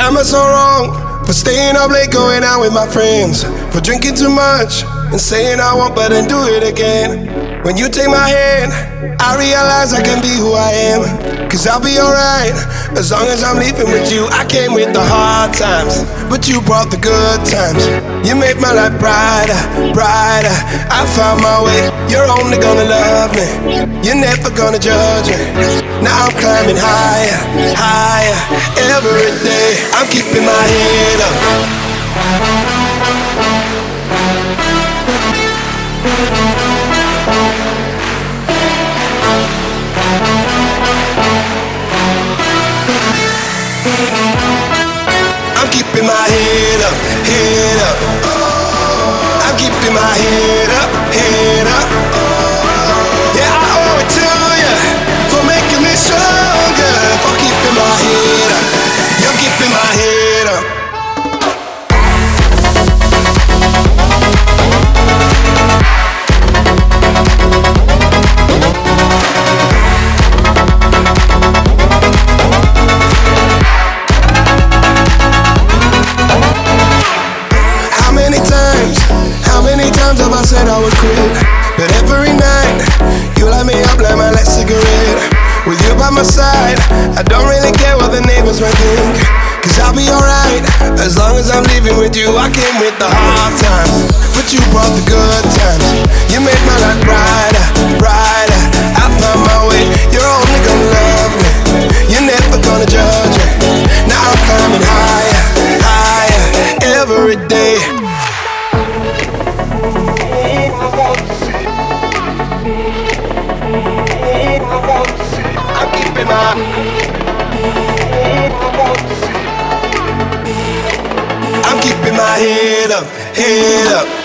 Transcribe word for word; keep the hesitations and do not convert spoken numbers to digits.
Am I so wrong for staying up late, going out with my friends, for drinking too much and saying I won't, but then do it again? When you take my hand, I realize I can be who I am. Cause I'll be alright as long as I'm leaving with you. I came with the hard times, but you brought the good times. You made my life brighter, brighter. I found my way. You're only gonna love me, you're never gonna judge me. Now I'm climbing higher, higher. Every day I'm keeping my head up. I'm keeping my head up, head up. I'm keeping my head up, head up. Yeah, I owe it to you for making me stronger, for keeping my head up. You're keeping my head up. Have I said I would quit? But every night you light me up like my last cigarette. With you by my side, I don't really care what the neighbors might think. Cause I'll be alright as long as I'm leaving with you. I came with the hard times, but you brought the good times. You made my life brighter, brighter. I found my way. You're only gonna love me, you're never gonna judge me. Now I'm climbing higher, higher. Every day I'm keeping my I'm keeping my head up, head up.